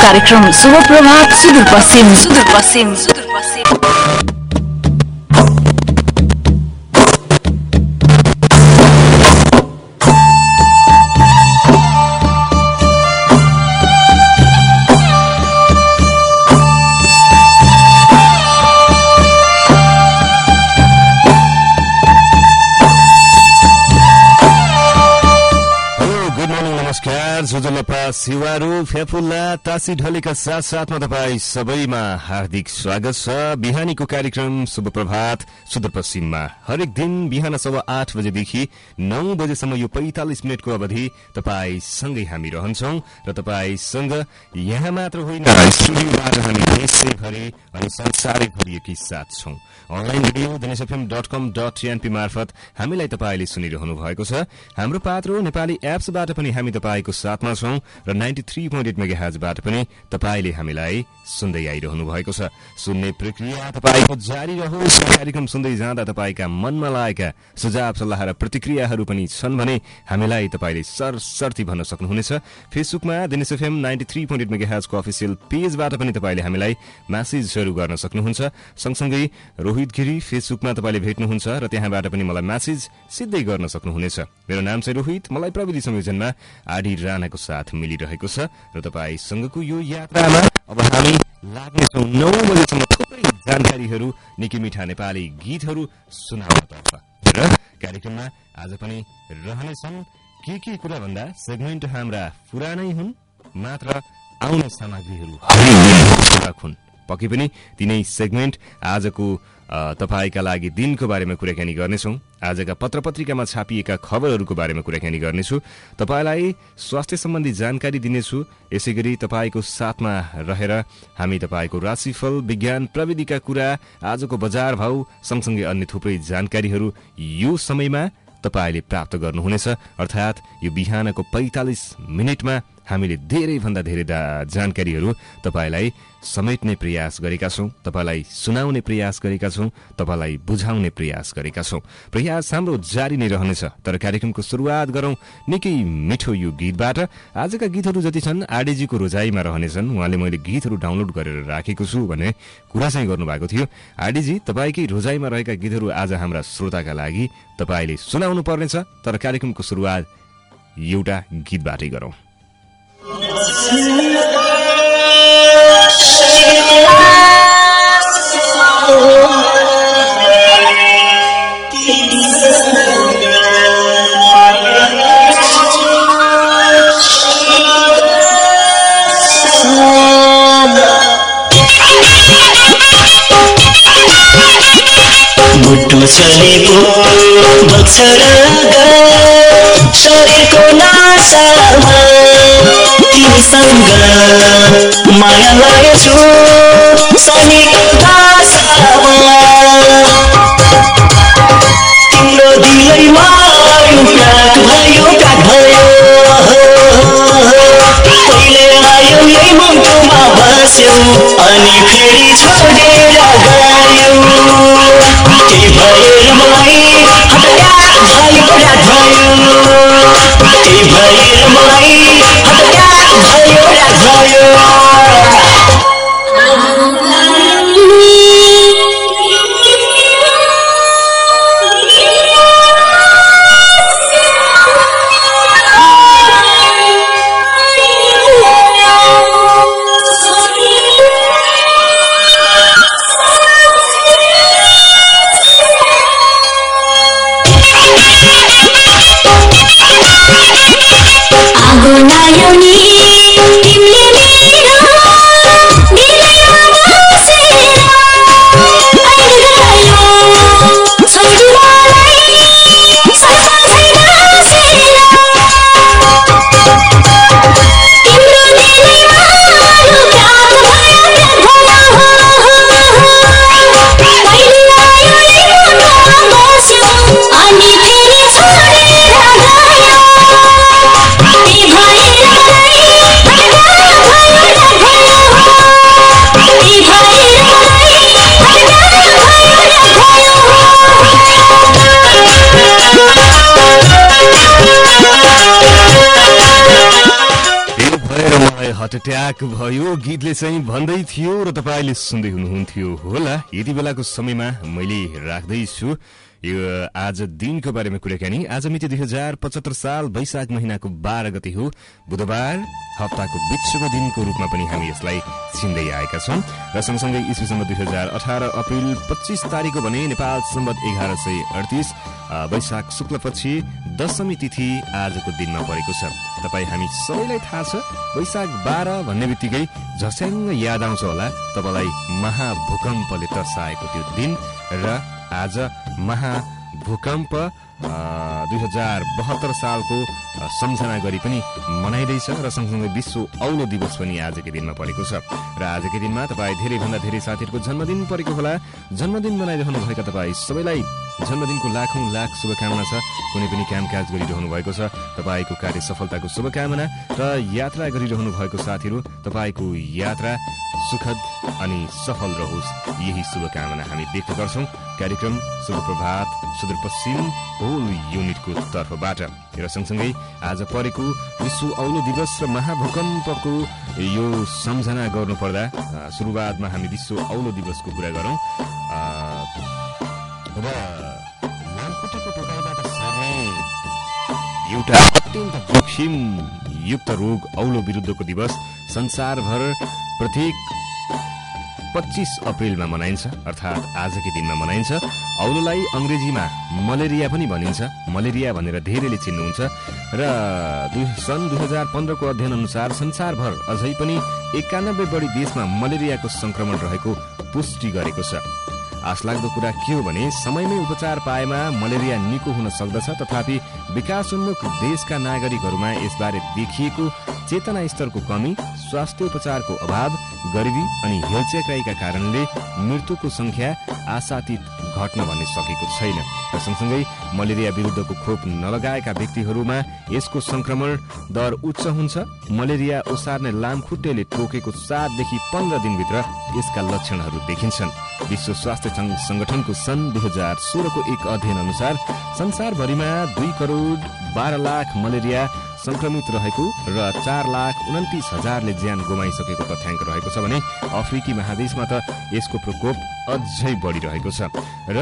कार्यक्रम शुभ प्रभात सुदूरपश्चिम सिवारू फेफुल्ला तासी ढलेका साथ साथमा तपाईँ सबैमा हार्दिक स्वागत छ। बिहानीको कार्यक्रम शुभ प्रभात सुदूरपश्चिममा हरेक दिन बिहान 8:15 बजेदेखि 9 बजेसम्म यो 45 मिनटको अवधि तपाईँ सँगै हामी रहन्छौं र तपाईसँग यहाँ मात्र होइन, स्टुडियोबाट हामी देशैभरि अनि संसारैभरि साथ छौं। अनलाइन रेडियो denishfm.com.np मार्फत हामीलाई तपाईले सुनिरहनु भएको छ। हाम्रो पात्रो नेपाली एप्सबाट पनि हामी तपाईको साथमा छौं र 93.8 मेगाहर्जबाट पनि तपाईले हामीलाई सुन्दै आइरहनु भएको छ। सुन्ने प्रक्रिया तपाईको जारी रहोस्। कार्यक्रम सुन्दै जाँदा तपाईका मनमा लागेका सुझाव सल्लाह र प्रतिक्रियाहरू पनि छन् भने हामीलाई तपाईले सरसर्ती भन्न सक्नुहुनेछ। फेसबुकमा denishfm 93.8 मेगाहर्जको अफिसियल पेजबाट पनि तपाईले हामीलाई मेसेजहरू गर्न सक्नुहुन्छ। सँगसँगै रोहित गिरी फेसबुकमा तपाईले भेट्नुहुन्छ र त्यहाँबाट पनि मलाई मेसेज सिधै गर्न सक्नुहुनेछ। मेरो नाम चाहिँ रोहित, मलाई प्रविधि संयोजनमा आडी राणाको साथ मिलिरहेको छ र तपाईसँगको यो यात्रामा अब हामी लाग्नेछौं 9 बजेसम्म थुप्रै जानकारीहरू, निकै मिठा नेपाली गीतहरू सुनाउनतर्फ र कार्यक्रममा आज पनि रहनेछन् के कुरा भन्दा सेगमेन्ट हाम्रा पुरानै हुन् मात्र आउने सामग्रीहरू हुन्। पक्कै पनि तिनै सेगमेन्ट आजको तपाईका लागि दिनको बारेमा कुराकानी गर्नेछौं। आजका पत्रपत्रिकामा छापिएका खबरहरूको बारेमा कुराकानी गर्नेछु। तपाईलाई स्वास्थ्य सम्बन्धी जानकारी दिनेछु। यसैगरी तपाईको साथमा रहेर हामी तपाईको राशिफल, विज्ञान, प्रविधिका कुरा, आजको बजार भाव सँगसँगै अन्य थुप्रै जानकारीहरू यो समयमा तपाईले प्राप्त गर्नुहुनेछ। अर्थात यो बिहानको 45 मिनेटमा हामीले धेरै भन्दा धेरै जानकारीहरू तपाईलाई समेट्ने प्रयास गरेका छौं, तपाईलाई सुनाउने प्रयास गरेका छौं, तपाईलाई बुझाउने प्रयास गरेका छौं। प्रयास हाम्रो जारी नै रहनेछ। तर कार्यक्रमको सुरुवात गरौं निकै मिठो यो गीतबाट। आजका गीतहरू जति छन् आडीजीको रोजाइमा रहनेछन्। उहाँले मैले गीतहरू डाउनलोड गरेर राखेको छु भन्ने कुरा चाहिँ गर्नुभएको थियो। आडीजी, तपाईकै रोजाइमा रहेका गीतहरू आज हाम्रा श्रोताका लागि तपाईले सुनाउनु पर्नेछ। तर कार्यक्रमको सुरुवात एउटा गीतबाटै गरौं। मुटु चलेको बक्सरगा शरीरको नासामा तिमीसँग माया लागेछु शनिको दासामा तिम्रो दिलैमा प्याक भयो पहिले आयो यही मुटुमा बस्यो अनि फेरि छोडेर गयो। त्यही भएर मलाई हतार भयो रात भयो, त्यही भएर मलाई हतार भयो रात भयो। Bye. हार्ट अट्याक भयो गीतले चाहिँ भन्दै थियो र तपाईले सुन्दै हुनुहुन्थ्यो होला। यति बेलाको समयमा मैले राख्दैछु यो आज दिनको बारेमा कुराकानी। आज मिति 2075 साल वैशाख महिनाको 12 गते हो, बुधबार, हप्ताको बिचको दिनको रूपमा पनि हामी यसलाई चिन्दै आएका छौं। र सँगसँगै ईस्वी सम्बत 2018 अप्रिल 25 तारिक भने नेपाल सम्बत 1138 वैशाख शुक्लपक्षी दशमी तिथि आजको दिनमा परेको छ। तपाई हामी सबैलाई थाहा छ वैशाख 12 भन्ने बित्तिकै झस्याङ्ग याद आउँछ होला तपाईलाई महाभूकम्पले तर्साएको त्यो दिन। र आज महाभूकम्प 2072 सालको सम्झना गरी पनि मनाइदैछ र सँगसँगै विश्व औलो दिवस पनि आजकै दिनमा परेको छ। र आजकै दिनमा तपाईँ धेरैभन्दा धेरै साथीहरूको जन्मदिन परेको होला। जन्मदिन मनाइरहनु भएका तपाईँ सबैलाई जन्मदिनको लाखौं लाख शुभकामना छ। कुनै पनि कामकाज गरिरहनु भएको छ तपाईँको कार्य सफलताको शुभकामना, र यात्रा गरिरहनु भएको साथीहरू तपाईँको यात्रा सुखद अनि सफल रहोस्, यही शुभकामना हामी व्यक्त गर्छौं कार्यक्रम शुभ प्रभात सुदूरपश्चिम होल युनिटको तर्फबाट। र सँगसँगै आज परेको विश्व औलो दिवस र महाभूकम्पको यो सम्झना गर्नुपर्दा सुरुवातमा हामी विश्व औलो दिवसको कुरा गरौं। र लामखुट्टेको टोकाइबाट सर्ने एउटा अत्यन्त जोखिम युक्त रोग औलो विरुद्धको दिवस संसारभर प्रत्येक 25 अप्रिलमा मनाइन्छ, अर्थात् आजकै दिनमा मनाइन्छ। औलोलाई अंग्रेजीमा मलेरिया पनि भनिन्छ, मलेरिया भनेर धेरैले चिन्नुहुन्छ। र सन् 2015 को अध्ययन अनुसार संसारभर अझै पनि 91 बढी देशमा मलेरियाको संक्रमण रहेको पुष्टि गरेको छ। आशलाग्दो कुरा के हो भने समयमै उपचार पाएमा मलेरिया निको हुन सक्दछ, तथापि विकासोन्मुख देशका नागरिकहरूमा यसबारे देखिएको चेतना स्तरको कमी, स्वास्थ्य उपचारको अभाव, गरिबी अनि हेलचेक्राइका कारणले मृत्युको संख्या आशातीत घट्न भन्ने सकेको छैन। र सँगसँगै मलेरिया विरुद्धको खोप नलगाएका व्यक्तिहरूमा यसको संक्रमण दर उच्च हुन्छ। मलेरिया ओसार्ने लामखुट्टेले टोकेको 7 देखि 15 दिनभित्र यसका लक्षणहरू देखिन्छन्। विश्व स्वास्थ्य संगठनको सन् 2016 को एक अध्ययन अनुसार संसारभरिमा 2 करोड 12 लाख मलेरिया संक्रमित रहेको र 4,29,000ले ज्यान गुमाइसकेको तथ्याङ्क रहेको छ भने अफ्रिकी महादेशमा त यसको प्रकोप अझै बढिरहेको छ। र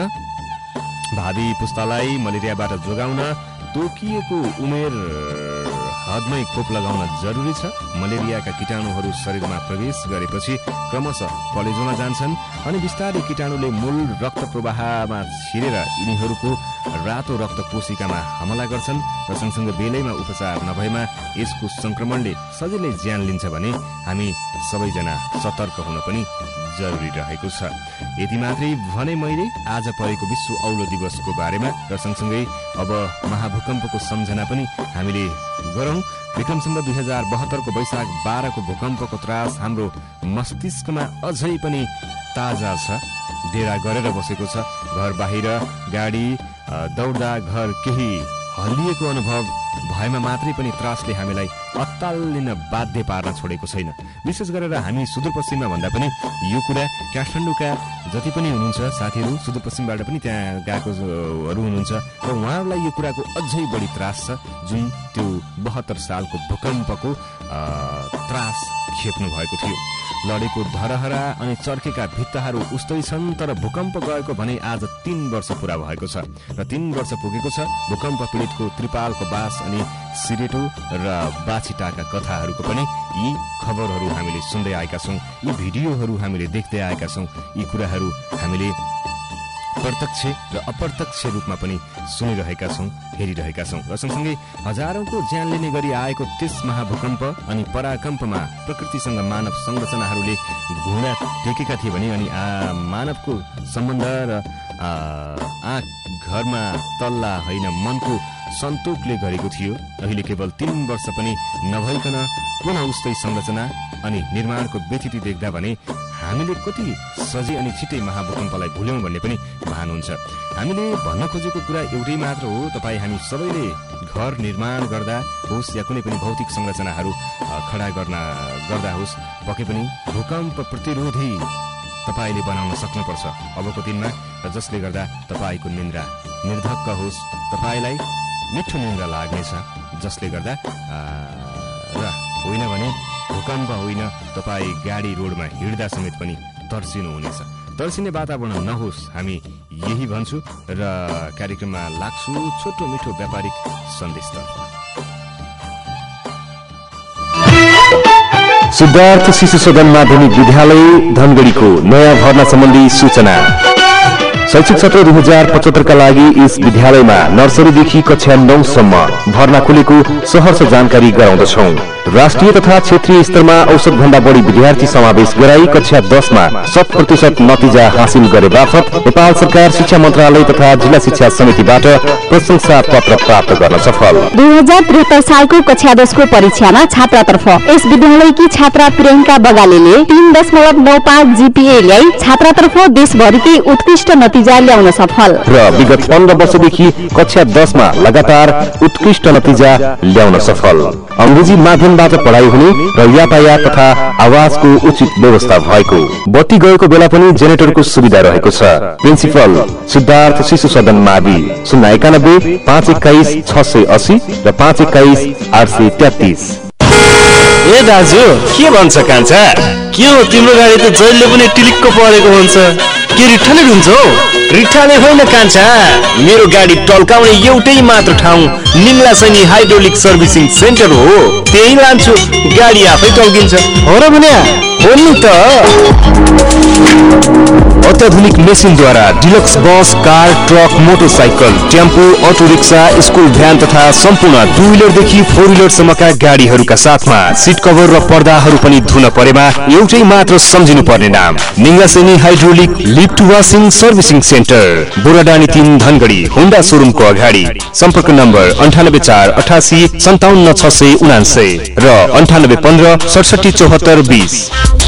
भावी पुस्तालाई मलेरियाबाट जोगाउन तोकिएको उमेर हदमै खोप लगाउन जरुरी छ। मलेरियाका कीटाणुहरू शरीरमा प्रवेश गरेपछि क्रमशः कलेजोमा जान्छन् अनि बिस्तारै कीटाणुले मूल रक्त प्रवाहमा छिरेर यिनीहरूको रातो रक्त कोशिकामा हमला गर्छन् र सँगसँगै बेलैमा उपचार नभएमा यसको संक्रमणले सजिलै ज्यान लिन्छ भने हामी सबैजना सतर्क हुन पनि जरुरी रहेको छ। यति मात्रै भने मैले आज परेको विश्व औलो दिवसको बारेमा र सँगसँगै अब महाभूकम्पको सम्झना पनि हामीले गरौं। विक्रम सम्बत 2072 को वैशाख 12 को भूकम्पको त्रास हाम्रो मस्तिष्कमा अझै पनि ताजा छ, डेरा गरेर बसेको छ। घर बाहिर गाडी दौड्दा घर केही हल्लिएको अनुभव भएमा मात्रै पनि त्रासले हामीलाई अत्तालिन बाध्य पार्न छोडेको छैन। विशेष गरेर हामी सुदूरपश्चिममा भन्दा पनि यो कुरा काठमाडौँका जति पनि हुनुहुन्छ साथीहरू, सुदूरपश्चिमबाट पनि त्यहाँ गएकोहरू हुनुहुन्छ र उहाँहरूलाई यो कुराको अझै बढी त्रास छ, जुन त्यो 72 सालको भूकम्पको त्रास खेप्नु भएको थियो। लडेको धरहरा अनि चर्केका भित्ताहरू उस्तै छन्, तर भूकम्प गएको भने आज 3 वर्ष पूरा भएको छ र 3 वर्ष पुगेको छ। भूकम्प पीडितको त्रिपालको बास अनि सिरेटो र बाछिटाका कथाहरूको पनि यी खबरहरू हामीले सुन्दै आएका छौं, यी भिडियोहरू हामीले देख्दै आएका छौं, यी कुराहरू हामीले प्रत्यक्ष र अप्रत्यक्ष रूपमा पनि सुनिरहेका छौं, हेरिरहेका छौं। र सँगसँगै हजारौंको ज्यान लिने गरी आएको त्यस महाभूकम्प अनि पराकम्पमा प्रकृतिसँग मानव संरचनाहरूले घुँडा टेकेका थिए भने अनि मानवको सम्बन्ध र घरमा तल्ला होइन मनको सन्तोकले गरेको थियो। अहिले केवल 3 वर्ष पनि नभइकन पुनः उस्तै संरचना अनि निर्माणको व्यथिति देख्दा भने हामीले कति सजिलै अनि छिटै महाभूकम्पलाई भुल्यौं भन्ने पनि भान हुन्छ। हामीले भन्न खोजेको कुरा एउटै मात्र हो, तपाईँ हामी सबैले घर निर्माण गर्दा होस् या कुनै पनि भौतिक संरचनाहरू खडा गर्दा होस्, पक्कै पनि भूकम्प प्रतिरोधी तपाईले बनाउन सक्नुपर्छ अबको दिनमा, र जसले गर्दा तपाईको निन्द्रा निर्धक्क होस्, तपाईलाई मिठो निन्द्रा लाग्नेछ, जसले गर्दा र होइन भने भूकम्प होइन, तपाईँ गाडी रोडमा हिँड्दा समेत पनि तर्सिनुहुनेछ। तर्सिने वातावरण नहोस्, हामी यही भन्छु र कार्यक्रममा लाग्छु छोटो मिठो व्यापारिक सन्देशतर्फ। सिद्धार्थ शिशु सदन माध्यमिक विद्यालय धनगढीको नयाँ भर्ना सम्बन्धी सूचना। शैक्षिक सत्र 2075 का लागि यस विद्यालयमा नर्सरीदेखि कक्षा 9 सम्म भर्ना खुलेको सहर्ष जानकारी गराउँदछौं। राष्ट्रिय तथा क्षेत्रीय स्तरमा औसत भन्दा बढी विद्यार्थी समावेश गराई कक्षा 10 मा 100% नतिजा हासिल गरे बापत नेपाल सरकार शिक्षा मन्त्रालय तथा जिल्ला शिक्षा समितिबाट प्रशंसा पत्र प्राप्त गर्न सफल। 2073 सालको कक्षा 10 को परीक्षामा छात्रातर्फ यस विद्यालयकी छात्रा प्रियंका बगालेले 3.95 जीपीए ल्याई छात्रातर्फ देशभरिकै उत्कृष्ट नतिजा ल्याउन सफल र विगत 15 वर्षदेखि कक्षा 10 मा लगातार उत्कृष्ट नतिजा ल्याउन सफल। अंग्रेजी माध्यमबाट पढाइ हुने र यातायात तथा आवासको उचित व्यवस्था भएको। बत्ती गएको बेला पनि जेनेरेटरको सुविधा रहेको छ। प्रिन्सिपल सिद्धार्थ शिशु सदन मावि 091 521 680 र 521 833। ए दाजु के भन्छ कान्छा? के हो तिम्रो गाडी त जहिले पनि टिलिक्क परेको हुन्छ, के रिठाले हुन्छ हौ? रिठाले होइन कान्छा, मेरो गाडी टल्काउने एउटै मात्र ठाउँ Ningla Saini hydraulic servicing centre हो। त्यही लान्छु, गाडी आफै टल्किन्छ। हो र भने हो नि त। अत्याधुनिक मेसिनद्वारा deluxe bus, car, truck, motorcycle, tempo, auto rickshaw, school van तथा सम्पूर्ण 2 व्हिलरदेखि 4 व्हिलरसम्मका गाडीहरूका साथमा सिट कभर र पर्दाहरू पनि धुन परेमा एउटै मात्र सम्झिनु पर्ने नाम Ningla Saini hydraulic lift washing servicing centre, Boradani 3 Dhangadhi, Honda सोरुमको अगाडि। सम्पर्क नम्बर 98 88 57 679 र 98 15 67 74 20।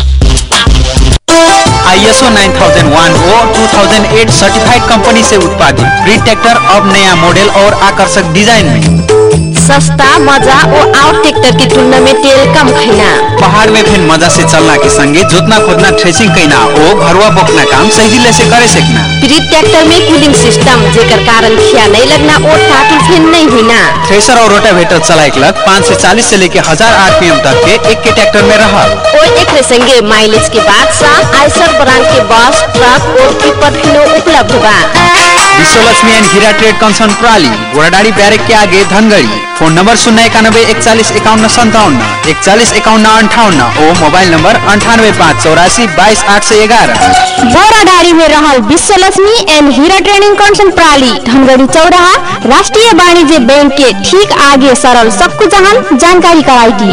ISO 9001 और 2008 सर्टिफाइड कंपनी से उत्पादित ग्रीन ट्रैक्टर अब नया मॉडल और आकर्षक डिजाइन में। सस्ता, मजा और आउट ट्रैक्टर की तुलना में तेल कम खाना। पहाड़ में फिर मजा से चलना के संगे जोतना खोदना थ्रेसिंग कहना और घरवा बोकना काम सही से करे सकना। ग्रीन ट्रैक्टर में कूलिंग सिस्टम जेकर कारण खिया नहीं लगना और टाटू फेन नहीं होना। थ्रेसर और रोटावेटर चलाए लग 540 से लेके 1000 RPM तक के एक के ट्रैक्टर में रहा। और एक संगे माइलेज के बाद साथ आइसर ब्रांड के बस, ट्रक और पिकअप उपलब्ध हुआ। Vishwalaxmi and Heera trade concern प्राली, बोराडाड़ी बैरक के आगे धनगढ़ी। फोन नंबर 091 41 51 57 41 51 58 और मोबाइल नंबर 98 584 22 811। बोराडाड़ी में रहल Vishwalaxmi and Heera trading concern प्राली, धनगढ़ी चौराहा, राष्ट्रीय वाणिज्य बैंक के ठीक आगे सरल सबको जहां जानकारी कराई।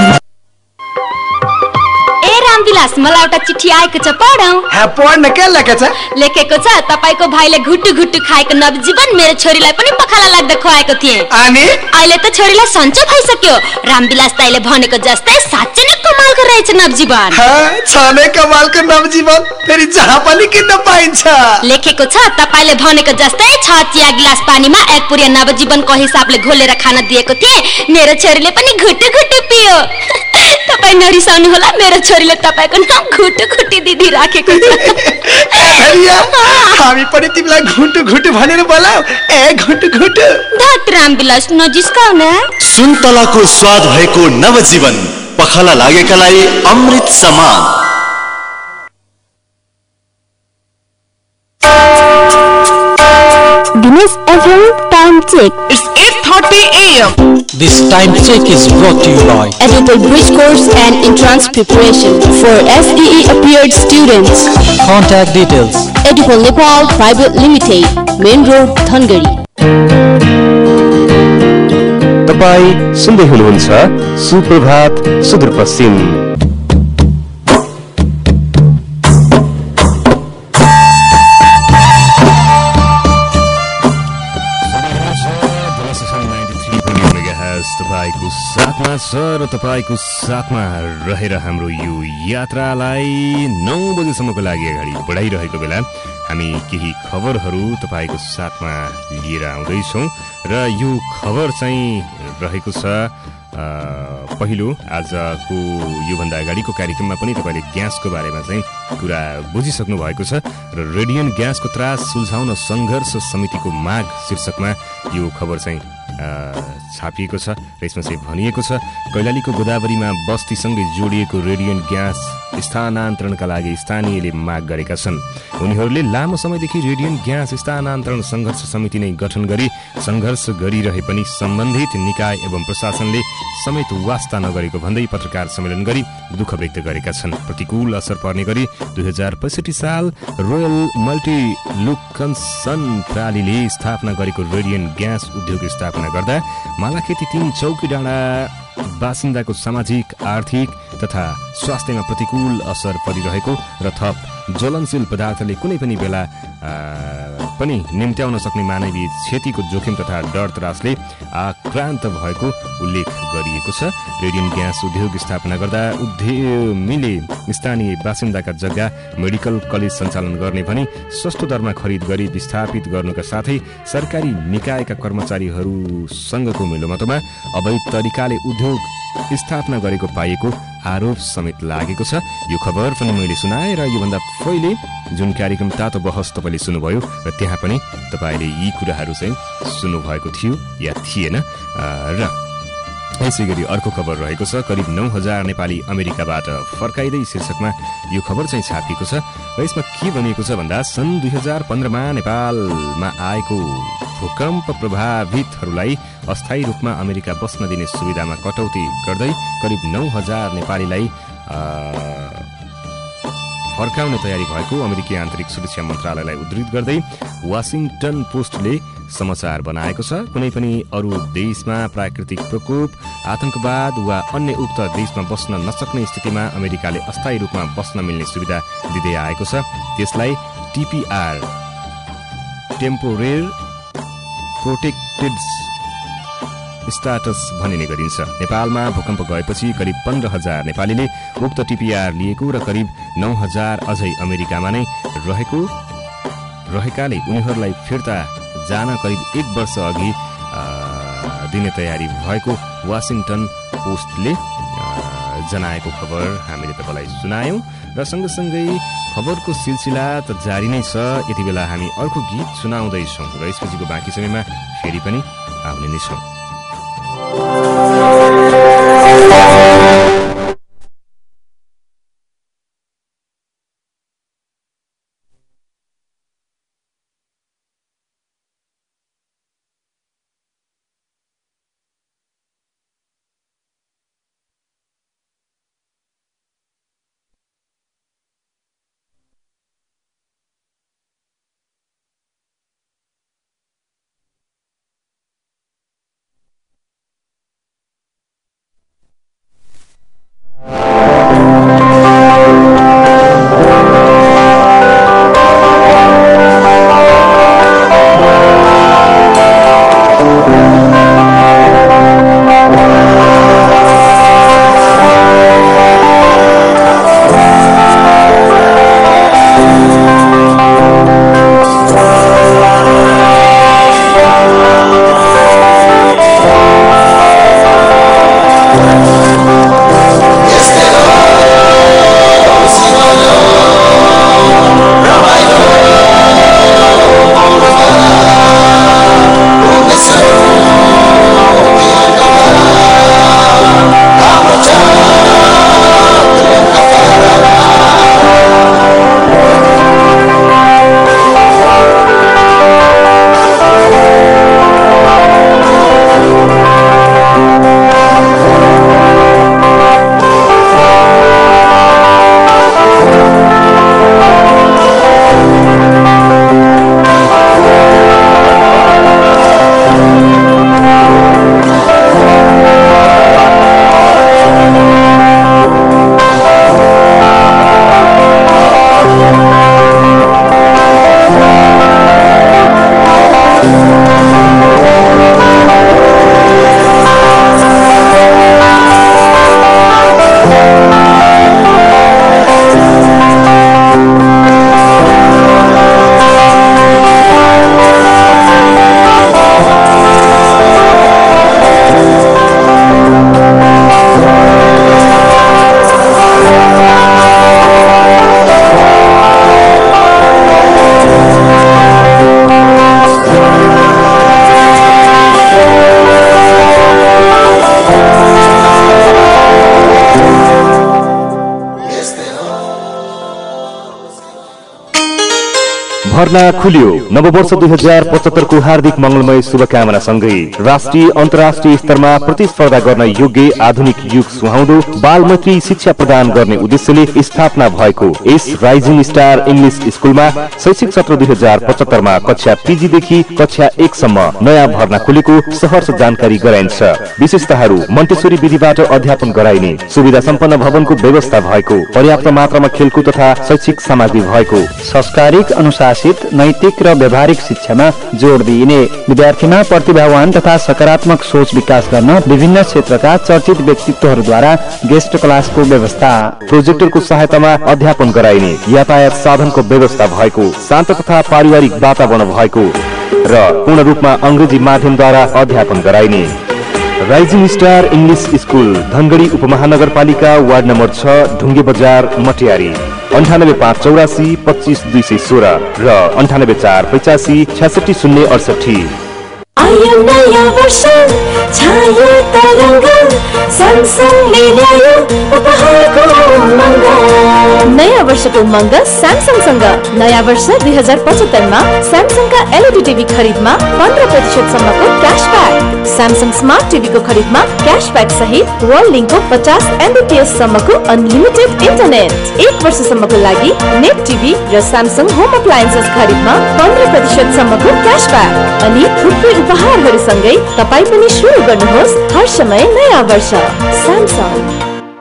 रामविलास, मलाई एउटा चिठी आएको छ, पढौं? हाँ पढ्न के लेखेको छ? लेखेको छ तपाईको भाइले घुट्टु घुट्टु खाएको नवजीवन मेरो छोरीलाई पनि पखाला लाग्दा खुवाएको थिए। अनि अहिले त छोरीलाई सन्चो भइसक्यो। रामविलास दाइले भनेको जस्तै साच्चै नै कमालको रहेछ नवजीवन। हाँ, छ नै कमालको नवजीवन, फेरि जहाँ पनि किन्न पाइन्छ। लेखेको छ तपाईले भनेको जस्तै 6 चिया गिलास पानीमा 1 पुरिया नवजीवनको हिसाबले घोलेर खान दिएको थिए। मेरो छोरीले पनि घुट्टु घुट्टु पियो। तपाई नरिसाउनु होला, मेरो छोरीले तपाईको नाम घुट्टु घुट्टी दिदी राखेको छ। हामी पनि तिमीलाई घुट्टु घुट्टु भनेर बोलाऊ। ए घुट्टु घुट्टु। धत रामविलास नजिस्काउ न। सुन्तलाको स्वाद भएको नवजीवन, पखाला लागेकालाई अमृत समान। Dinesh FM time check. It's 8:30 AM. This time check is brought to you by Edible Bridge Course and Entrance Preparation for SEE appeared students. contact details. Edible Nepal Private Limited, Main Road, Dhangari. तपाई सुन्दै हुनुहुन्छ सुप्रभात सुदूरपश्चिम। तपाईको साथमा छ र तपाईको साथमा रहेर हाम्रो यो यात्रालाई 9 बजेसम्मको लागि अगाडि बढाइरहेको बेला हामी केही खबरहरू तपाईको साथमा लिएर आउँदैछौँ र यो खबर चाहिँ रहेको छ पहिलो आजको योभन्दा अगाडिको कार्यक्रममा पनि तपाईँले ग्यासको बारेमा चाहिँ कुरा बुझिसक्नु भएको छ र रेडियन ग्यासको त्रास सुल्झाउन सङ्घर्ष समितिको माग शीर्षकमा यो खबर चाहिँ छापिएको छ र यसमा चाहिँ भनिएको छ कैलालीको गोदावरीमा बस्तीसँगै जोडिएको रेडियन ग्यास स्थानान्तरणका लागि स्थानीयले माग गरेका छन्। उनीहरूले लामो समयदेखि रेडियन ग्यास स्थानान्तरण सङ्घर्ष समिति नै गठन गरी सङ्घर्ष गरिरहे पनि सम्बन्धित निकाय एवं प्रशासनले समेत वास्ता नगरेको भन्दै पत्रकार सम्मेलन गरी दुःख व्यक्त गरेका छन्। प्रतिकूल असर पर्ने गरी 2065 साल रोयल मल्टी लुकन्सन प्रालीले स्थापना गरेको रेडियन ग्यास उद्योग स्थापना गर्दा मालाखेती 3 चौकी डाँडा बासिन्दाको सामाजिक आर्थिक तथा स्वास्थ्यमा प्रतिकूल असर परिरहेको र थप ज्वलनशील पदार्थले कुनै पनि बेला पनि निम्त्याउन सक्ने मानवीय क्षतिको जोखिम तथा डर त्रासले आक्रान्त भएको उल्लेख गरिएको छ। रेडियन ग्यास उद्योग स्थापना गर्दा उद्यमीले स्थानीय बासिन्दाका जग्गा मेडिकल कलेज सञ्चालन गर्ने भनी सस्तो दरमा खरिद गरी विस्थापित गर्नुका साथै सरकारी निकायका कर्मचारीहरूसँगको मिलोमतोमा अवैध तरिकाले उद्योग स्थापना गरेको पाइएको आरोप समेत लागेको छ। यो खबर पनि मैले सुनाएँ र योभन्दा पहिले जुन कार्यक्रम तातो बहस तपाईँले सुन्नुभयो र त्यहाँ पनि तपाईँले यी कुराहरू चाहिँ सुन्नुभएको थियो या थिएन। र यसै गरी अर्को खबर रहेको छ करिब 9,000 नेपाली अमेरिकाबाट फर्काइदै शीर्षकमा यो खबर चाहिँ छापिएको छ र यसमा के भनिएको छ भन्दा सन् 2015मा नेपालमा आएको भूकम्प प्रभावितहरूलाई अस्थायी रूपमा अमेरिका बस्न दिने सुविधामा कटौती गर्दै करिब 9,000 नेपालीलाई फर्काउने तयारी भएको अमेरिकी आन्तरिक सुरक्षा मन्त्रालयलाई उद्धृत गर्दै वाशिङटन पोस्टले समाचार बनाएको छ। कुनै पनि अरू देशमा प्राकृतिक प्रकोप आतंकवाद वा अन्य उक्त देशमा बस्न नसक्ने स्थितिमा अमेरिकाले अस्थायी रूपमा बस्न मिल्ने सुविधा दिँदै आएको छ। त्यसलाई टिपिआर टेम्पोरेर प्रोटेक्टेड स्टाटस भनिने गरिन्छ। नेपालमा भूकम्प गएपछि करिब 15,000 नेपालीले उक्त टिपिआर लिएको र करिब 9,000 अझै अमेरिकामा नै रहेकाले उनीहरूलाई फिर्ता जान करिब 1 वर्ष अघि दिने तयारी भएको वाशिङटन पोस्टले जनाएको खबर हामीले तपाईँलाई सुनायौं र सँगसँगै खबरको सिलसिला त जारी नै छ। यति बेला हामी अर्को गीत सुनाउँदैछौँ र यसपछिको बाँकी समयमा फेरि पनि आउने नै छौँ। भर्ना खुल्यो। नववर्ष 2075 को हार्दिक मंगलमय शुभकामना सँगै राष्ट्रिय अन्तर्राष्ट्रिय स्तरमा प्रतिस्पर्धा गर्न योग्य आधुनिक युग सुहाउँदो बालमैत्री शिक्षा प्रदान गर्ने उद्देश्यले स्थापना भएको यस राइजिङ स्टार इंग्लिश स्कुलमा शैक्षिक सत्र 2075 मा कक्षा पीजी देखि कक्षा 1 सम्म नयाँ भर्ना खुलेको सहर्ष जानकारी गराइन्छ। विशेषताहरू मन्टेश्वरी विधिबाट अध्यापन गराइने, सुविधा सम्पन्न भवनको व्यवस्था भएको, पर्याप्त मात्रामा खेलकुद तथा शैक्षिक सामग्री भएको, संस्कारिक अनुशासित नैतिक र व्यवहारिक शिक्षामा जोड दिइने, विद्यार्थीमा प्रतिभावान तथा सकारात्मक सोच विकास गर्न विभिन्न क्षेत्रका चर्चित व्यक्तित्वहरूद्वारा गेस्ट क्लासको व्यवस्था, प्रोजेक्टरको सहायतामा अध्यापन गराइने, यातायात साधनको व्यवस्था भएको, शान्त तथा पारिवारिक वातावरण भएको र पूर्ण रूपमा अंग्रेजी माध्यमद्वारा अध्यापन गराइने। Rising star English school Dhangadhi उपमहानगरपालिका वार्ड नम्बर 6 ढुङ्गे बजार मटियारी 9854 25216 र 9845 66068। आयो नयाँ वर्ष छायो तरंग सैमसंगले ल्यायो उपहारको उमंग। नयाँ वर्षको उमंग सैमसंगसँग। नयाँ वर्ष 2075 मा सैमसंगका एलईडी टिभी खरिदमा 15% सम्मको क्याशब्याक, सैमसंग स्मार्ट टिभी को खरिदमा क्याशब्याक सहित वर्ल्ड लिंकको 50 Mbps सम्मको अनलिमिटेड इन्टरनेट, 1 वर्षसम्मको लागि नेट टिभी र सैमसंग होम अप्लायन्सेस खरिदमा 15% सम्मको क्याशब्याक अनि थुप्रै उपहारहरूसँगै तपाईँ पनि सुरु गर्नुहोस् हर समय नयाँ वर्ष सैमसंग।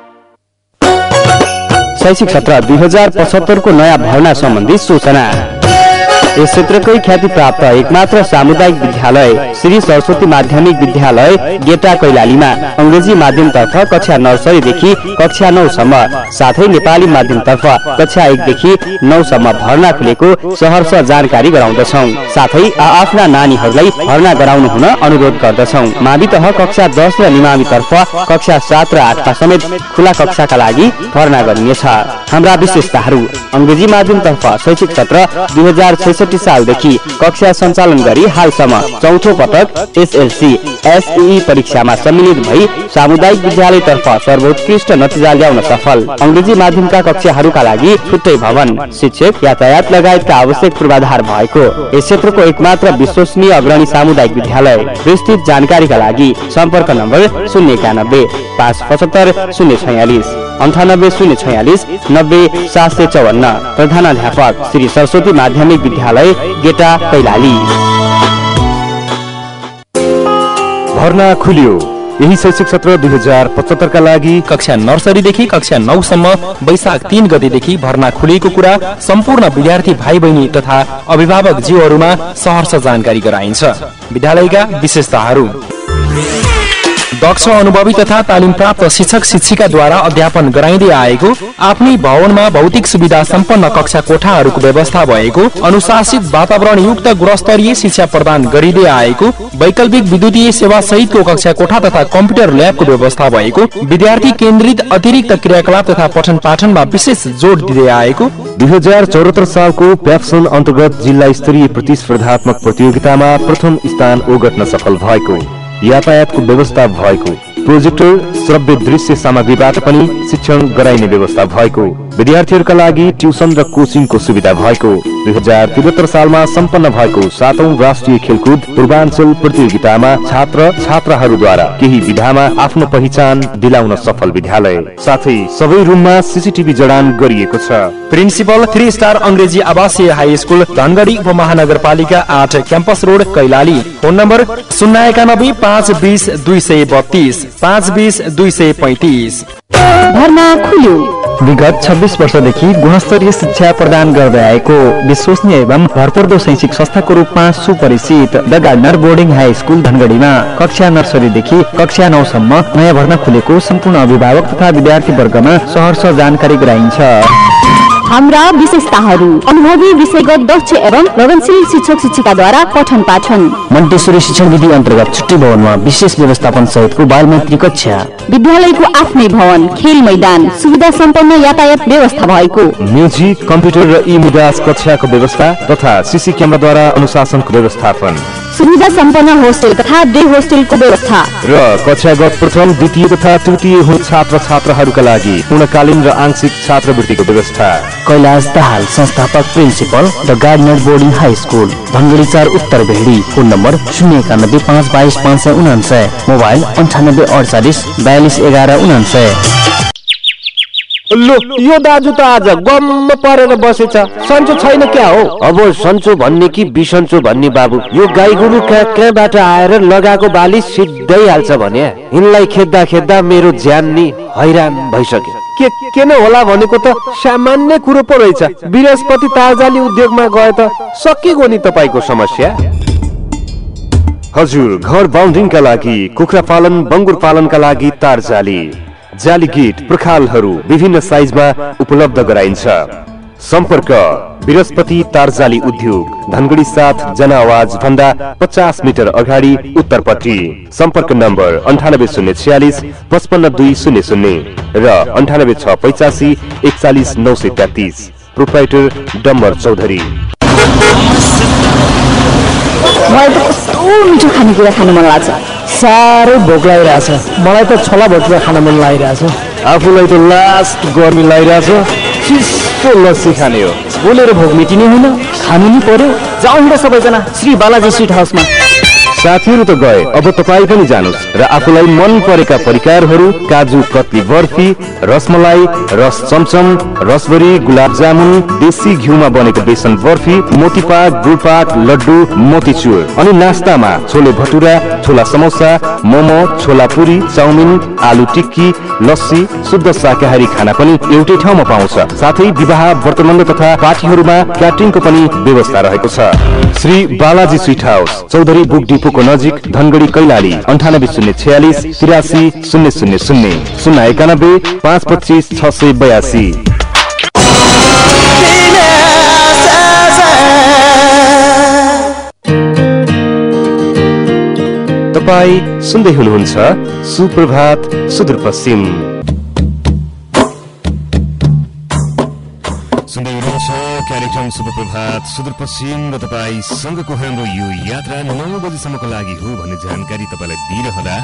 शैक्षिक सत्र 2075 को नयाँ भर्ना सम्बन्धी सूचना। यस क्षेत्रकै ख्याति प्राप्त एकमात्र सामुदायिक विद्यालय श्री सरस्वती माध्यमिक विद्यालय गेटा कैलालीमा अंग्रेजी माध्यमतर्फ कक्षा नर्सरीदेखि कक्षा 9 सम्म साथै नेपाली माध्यमतर्फ कक्षा 1 देखि 9 सम्म भर्ना खुलेको सहर्ष जानकारी गराउँदछौं। साथै आफ्ना नानीहरूलाई भर्ना गराउनु हुन अनुरोध गर्दछौं। मावि तह कक्षा 10 र निमावि तर्फ कक्षा 7 र 8 मा समेत खुला कक्षाका लागि भर्ना गरिनेछ। हाम्रा विशेषताहरू: अंग्रेजी माध्यमतर्फ शैक्षिक सत्र 2066 सालदेखि कक्षा सञ्चालन गरी हालसम्म चौथो पटक एसएलसी एसईई परीक्षामा सम्मिलित भई सामुदायिक विद्यालयतर्फ सर्वोत्कृष्ट नतिजा ल्याउन सफल। अंग्रेजी माध्यमका कक्षाहरूका लागि छुट्टै भवन, शिक्षक, यातायात लगायतका आवश्यक पूर्वाधार भएको यस क्षेत्रको एकमात्र विश्वसनीय अग्रणी सामुदायिक विद्यालय। विस्तृत जानकारीका लागि सम्पर्क नम्बर 091 575 046 98 046 90 754। प्रधानाध्यापक श्री सरस्वती माध्यमिक विद्यालय गेटा कैलाली। भर्ना खुल्यो। यही शैक्षिक सत्र 2075 का लागि कक्षा नर्सरीदेखि कक्षा 9 सम्म वैशाख 3 गतेदेखि भर्ना खुलेको कुरा सम्पूर्ण विद्यार्थी भाइ बहिनी तथा अभिभावक जीवहरूमा सहर्ष जानकारी गराइन्छ। विद्यालयका विशेषताहरू: दक्ष अनुभवी तथा तालिम प्राप्त शिक्षक शिक्षिकाद्वारा अध्यापन गराइँदै आएको, आफ्नै भवनमा भौतिक सुविधा सम्पन्न कक्षा कोठाहरूको व्यवस्था भएको, अनुशासित वातावरण युक्त गुणस्तरीय शिक्षा प्रदान गरिँदै आएको, वैकल्पिक विद्युतीय सेवा सहितको कक्षा कोठा तथा कम्प्युटर ल्याबको व्यवस्था भएको, विद्यार्थी केन्द्रित अतिरिक्त क्रियाकलाप तथा पठन पाठनमा विशेष जोड दिँदै आएको, 2074 सालको प्याप्सन अन्तर्गत जिल्ला स्तरीय प्रतिस्पर्धात्मक प्रतियोगितामा प्रथम स्थान ओगट्न सफल भएको, यातायातको व्यवस्था भएको, प्रोजेक्टर श्रव्य दृश्य सामग्रीबाट पनि शिक्षण गराइने व्यवस्था भएको, विद्यार्थीहरूका लागि ट्युसन र कोचिङको सुविधा भएको, 2073 सालमा सम्पन्न भएको 7औं राष्ट्रिय खेलकुद पूर्वाञ्चल प्रतियोगितामा छात्र छात्राहरूद्वारा केही विधामा आफ्नो पहिचान दिलाउन सफल विद्यालय। साथै सबै रुममा सीसीटीभी जडान गरिएको छ। प्रिन्सिपल 3 स्टार अंग्रेजी आवासीय हाई स्कुल धनगढ़ी उपमहानगरपालिका 8 campus road Kailali. Phone number 091 520 232 520 235। भर्ना खुल्यो। विगत 26 वर्षदेखि गुणस्तरीय शिक्षा प्रदान गर्दै आएको विश्वसनीय एवं भरपर्दो शैक्षिक संस्थाको रूपमा सुपरिचित the Gardner boarding high school धनगढ़ीमा कक्षा नर्सरीदेखि कक्षा 9 सम्म नयाँ भर्ना खुलेको सम्पूर्ण अभिभावक तथा विद्यार्थी वर्गमा सहर्ष जानकारी गराइन्छ। हाम्रा विशेषताहरू: अनुभवी विषयगत दक्ष एवं लगनशील शिक्षक शिक्षिकाद्वारा पठन पाठन, मन्टेश्वरी शिक्षण विधि अन्तर्गत छुट्टी भवनमा विशेष व्यवस्थापन सहितको बालमैत्री कक्षा, विद्यालयको आफ्नै भवन, खेल मैदान, सुविधा सम्पन्न यातायात व्यवस्था भएको, म्युजिक, कम्प्युटर र ई-मुदास कक्षाको व्यवस्था तथा सीसी क्यामेराद्वारा अनुशासनको व्यवस्थापन। सुविधा सम्पन्न होस्टेल तथा डे होस्टेलको व्यवस्था र कक्षागत प्रथम द्वितीय तथा तृतीय हुने छात्र छात्राहरूका लागि पूर्णकालीन र आंशिक छात्रवृत्तिको व्यवस्था। कैलाश दाहाल संस्थापक principal the Gardner boarding high school Dhangadhi 4 उत्तर भेडी। Phone number 091522559, mobile 9848 421199। लो यो दाजु त आज गम्म परेर बसेछ। सन्चो छैन क्या हो? अब सन्चो भन्ने कि बिसन्चो भन्ने बाबु, यो गाई गोरु कहाँबाट आएर लगाएको बाली सिद्धै हाल्छ भने यिनलाई खेद्दा खेद्दा मेरो ज्यान नि हैरान भइसक्यो। के न होला भनेको त सामान्य कुरो पो रहेछ। बृहस्पति तारजाली उद्योगमा गए त सकिगयो नि तपाईको समस्या। हजुर, घर बाउन्ड्रिङका लागि, कुखुरा पालन बङ्गुर पालनका लागि तारजाली, जाली गिट प्रखालहरू विभिन्न साइजमा उपलब्ध गराइन्छ। सम्पर्क बृहस्पति तारजाली उद्योग, धनगढी 7 जनआवाज भन्दा 50 मिटर अगाडि उत्तरपट्टि। सम्पर्क नम्बर 9846 55200 र 98685 41933। प्रोप्राइटर डम्बर चौधरी। मलाई त कस्तो मिठो खानेकुरा खान मन लाग्छ। साह्रै भोक लागिरहेछ। मलाई त छोला भटुरा खान मन लागिरहेछ। आफूलाई त लास्ट गर्मी लागिरहेछ। चिसो लस्सी खाने हो। बोलेर भोक मेटिने होइन, खानु नि पर्यो। जाउँ हिँड सबैजना श्री बालाजी स्वीट हाउसमा। साथीहरू त गए, अब तपाईँ पनि जानुहोस् र आफूलाई मन परेका परिकारहरू काजु कतली बर्फी, रसमलाई, रस चमचम, रसबरी, गुलाब जामुन, देशी घिउमा बनेको बेसन बर्फी, मोतीपाक, गुडपाक, लड्डु, मोतीचुर अनि नास्तामा छोले भटुरा, छोला समोसा, मोमो, छोला पुरी, चाउमिन, आलु टिक्की, लस्सी, शुद्ध शाकाहारी खाना पनि एउटै ठाउँमा पाउँछ। साथै विवाह व्रतबन्ध तथा पार्टीहरूमा क्याटरिङको पनि व्यवस्था रहेको छ। Shri Balaji sweet house, Chaudhary book डिपोको नजिक, धनगढी कैलाली। 98046 83 000 091 525 682। तपाईँ सुन्दै हुनुहुन्छ सुप्रभात सुदूरपश्चिम। सुन्दै हुनुहुन्छ कार्यक्रम सुप्रभात सुदूरपश्चिम र तपाईँसँगको हाम्रो यो यात्रा 9 बजेसम्मको लागि हो भन्ने जानकारी तपाईँलाई दिइरहँदा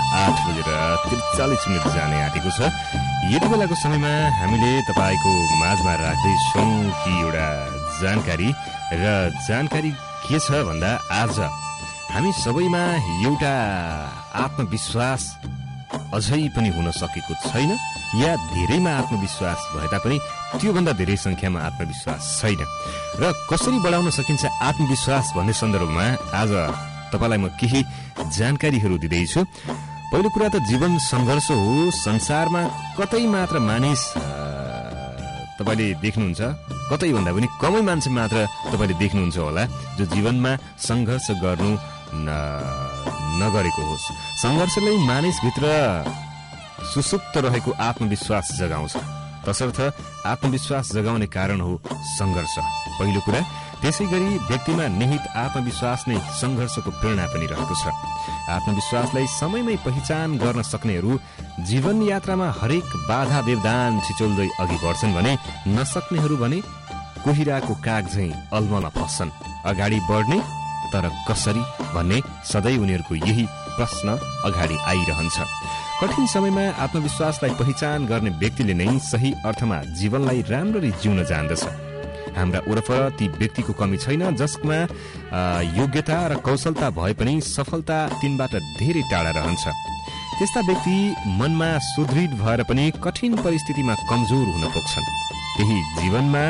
8:43 जाने आँटेको छ। यति बेलाको समयमा हामीले तपाईँको माझमा राख्दैछौँ कि एउटा जानकारी, र जानकारी के छ भन्दा आज हामी सबैमा एउटा आत्मविश्वास अझै पनि हुन सकेको छैन, या धेरैमा आत्मविश्वास भए तापनि त्योभन्दा धेरै संख्यामा आत्मविश्वास छैन। र कसरी बढाउन सकिन्छ आत्मविश्वास भन्ने सन्दर्भमा आज तपाईलाई म केही जानकारीहरू दिँदैछु। पहिलो कुरा त जीवन संघर्ष हो। संसारमा कतै मात्र मानिस तपाईले देख्नुहुन्छ, कतै भन्दा पनि कमै मान्छे मात्र तपाईले देख्नुहुन्छ होला जो जीवनमा संघर्ष गर्नु नगरेको होस्। संघर्षले मानिसभित्र सुसुप्त रहेको आत्मविश्वास जगाउँछ। तसर्थ आत्मविश्वास जगाउने कारण हो संघर्ष, पहिलो कुरा। त्यसै गरी व्यक्तिमा निहित आत्मविश्वास नै संघर्षको प्रेरणा पनि रहेको छ। आत्मविश्वासलाई समयमै पहिचान गर्न सक्नेहरू जीवन यात्रामा हरेक बाधा व्यवधान छिचोल्दै अघि बढ्छन् भने नसक्नेहरू भने कोहिराको काग झैं अल्ममा फस्छन्। अगाडि बढ्ने तर कसरी भन्ने सधैँ उनीहरूको यही प्रश्न अगाडि आइरहन्छ। कठिन समयमा आत्मविश्वासलाई पहिचान गर्ने व्यक्तिले नै सही अर्थमा जीवनलाई राम्ररी जिउन जान्दछ। हाम्रा वरपर ती व्यक्तिको कमी छैन जसमा योग्यता र कौशलता भए पनि सफलता तिनबाट धेरै टाढा रहन्छ। त्यस्ता व्यक्ति मनमा सुदृढ भएर पनि कठिन परिस्थितिमा कमजोर हुन पुग्छन्। त्यही जीवनमा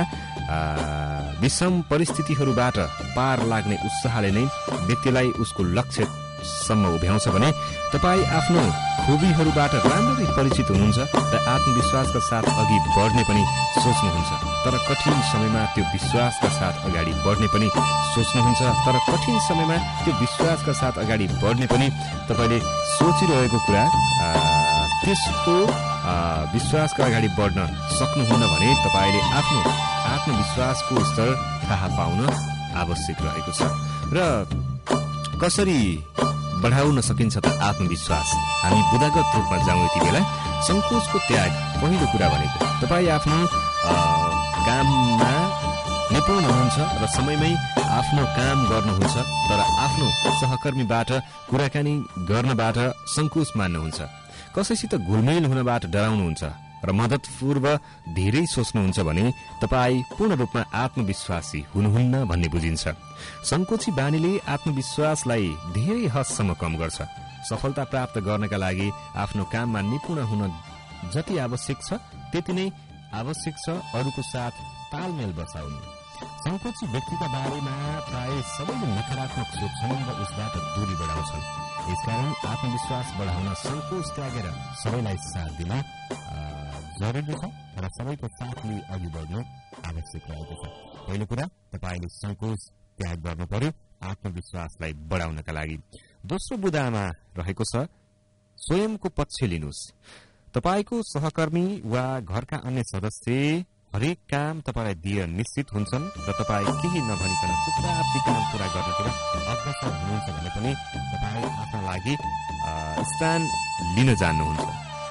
विषम परिस्थितिहरूबाट पार लाग्ने उत्साहले नै व्यक्तिलाई उसको लक्ष्यसम्म उभ्याउँछ भने तपाईँ आफ्नो खुबीहरूबाट राम्ररी परिचित हुनुहुन्छ र आत्मविश्वासका साथ अघि बढ्ने पनि सोच्नुहुन्छ। तर कठिन समयमा त्यो विश्वासका साथ अगाडि बढ्ने पनि सोच्नुहुन्छ। तर कठिन समयमा त्यो विश्वासका साथ अगाडि बढ्ने पनि तपाईँले सोचिरहेको कुरा त्यस्तो विश्वासका अगाडि बढ्न सक्नुहुन्न भने तपाईँले आफ्नो आत्मविश्वासको स्तर थाहा पाउन आवश्यक रहेको छ। र कसरी बढाउन सकिन्छ त आत्मविश्वास? हामी बुदागत रूपमा जाउँ यति बेला। संकोचको त्याग पहिलो कुरा भनेको तपाईँ आफ्नो काममा निपुण हुनुहुन्छ र समयमै आफ्नो काम गर्नुहुन्छ, तर आफ्नो सहकर्मीबाट कुराकानी गर्नबाट संकोच मान्नुहुन्छ, कसैसित घुलमिल हुनबाट डराउनुहुन्छ र मद्दतपूर्व धेरै सोच्नुहुन्छ भने तपाईँ पूर्ण रूपमा आत्मविश्वासी हुनुहुन्न भन्ने बुझिन्छ। संकोची बानीले आत्मविश्वासलाई धेरै हदसम्म कम गर्छ। सफलता प्राप्त गर्नका लागि आफ्नो काममा निपुण हुन जति आवश्यक छ त्यति नै आवश्यक छ अरूको साथ तालमेल बसाउनु। संकोची व्यक्तिका बारेमा प्राय सबैले नकारात्मक सोच्छन् र उसबाट दूरी बढाउँछन्। यसकारण आत्मविश्वास बढाउन संकोच त्यागेर सबैलाई साथ दिन जरुरी छ र सबैको साथ लिई अघि बढ्नु आवश्यक रहेको छ। पहिलो कुरा, तपाईले संकोच त्याग गर्नु पर्यो आत्मविश्वासलाई बढाउनका लागि। दोस्रो बुदामा रहेको छ स्वयंको पक्ष लिनुस्। तपाईको सहकर्मी वा घरका अन्य सदस्य हरेक काम तपाईलाई दिए निश्चित हुन्छन् र तपाईँ केही नभनिकन चुपचाप ती काम पूरा गर्नतिर अग्रसर हुनुहुन्छ भने पनि तपाईँ आफ्ना लागि स्थान लिन जान्नुहुन्छ।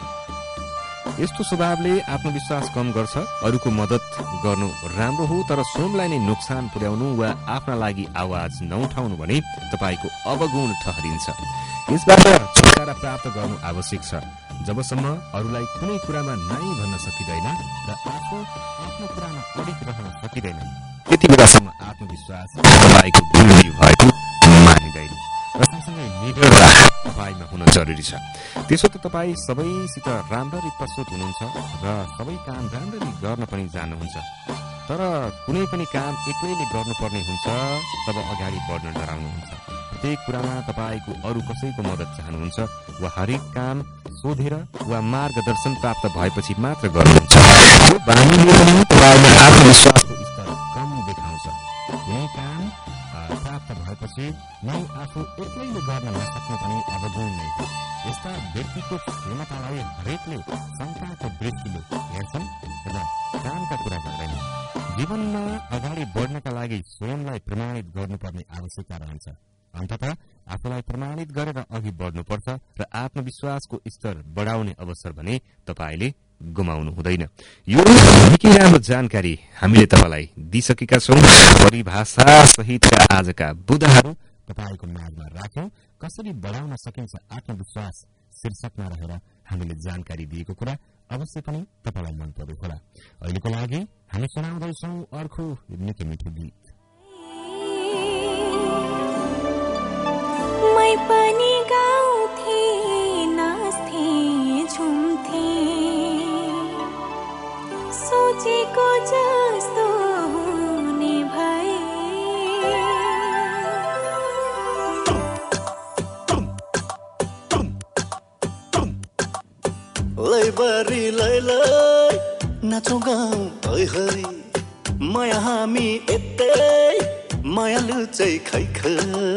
यस्तो स्वभावले आत्मविश्वास कम गर्छ। अरूको मद्दत गर्नु राम्रो हो, तर स्वयंलाई नै नोक्सान पुर्याउनु वा आफ्ना लागि आवाज नउठाउनु भने तपाईको अवगुण ठहरिन्छ। यसबाट छुटकारा प्राप्त गर्नु आवश्यक छ। जबसम्म अरूलाई कुनै कुरामा नाइ भन्न सकिँदैन र आफ्नो कुरामा अडिग रहन सकिँदैन त्यति बेलासम्म आत्मविश्वास तपाईँको गुणीय भएको मानिँदैन र सँगसँगै निडरता तपाईँमा हुन जरुरी छ। त्यसो त तपाईँ सबैसित राम्ररी प्रस्तुत हुनुहुन्छ र सबै काम राम्ररी गर्न पनि जान्नुहुन्छ, तर कुनै पनि काम एक्लैले गर्नुपर्ने हुन्छ तब अगाडि बढ्न डराउनुहुन्छ। प्रत्येक कुरामा तपाईँको अरू कसैको मद्दत चाहनुहुन्छ वा हरेक काम सोधेर वा मार्गदर्शन प्राप्त भएपछि मात्र गर्नुहुन्छ। यो बानीले पनि तपाईँले आत्मविश्वासको स्तर कम देखाउँछ। कुनै काम प्राप्त भएपछि नै आफू एक्लैले गर्न नसक्नु पनि अवगुण नै हो। यस्ता व्यक्तिको क्षमतालाई हरेकले शङ्काको दृष्टिले हेर्छन् र कामका कुरा गर्दैनन्। जीवनमा अगाडि बढ्नका लागि स्वयंलाई प्रमाणित गर्नुपर्ने आवश्यकता रहन्छ। अन्ततः आफूलाई प्रमाणित गरेर अघि बढ्नुपर्छ र आत्मविश्वासको स्तर बढाउने अवसर भने तपाईँले गुमाउनु हुँदैन। यो निकै राम्रो जानकारी हामीले तपाईँलाई दिइसकेका छौँ। परिभाषा सहितका आजका बुदाहरू तपाईँको माझमा राख्यौं। कसरी बढाउन सकिन्छ आत्मविश्वास शीर्षकमा रहेर हामीले जानकारी दिएको कुरा अवश्य पनि तपाईँलाई मन पर्यो होला। अहिलेको लागि हामी सुनाउँदैछौँ अर्को निकै मिठो गीत। मै पनि गाउँथे नाच्थे झुम्थे सोचेको जस्तो हुने भए लैबरी लैलै नाचौँ गाउँ है है माया हामी यतै माया लुचै खै खै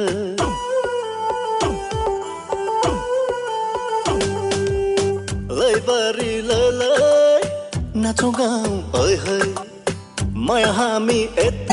लैबरी लैलै नाचौँ गाउँ है है माया हामी यतै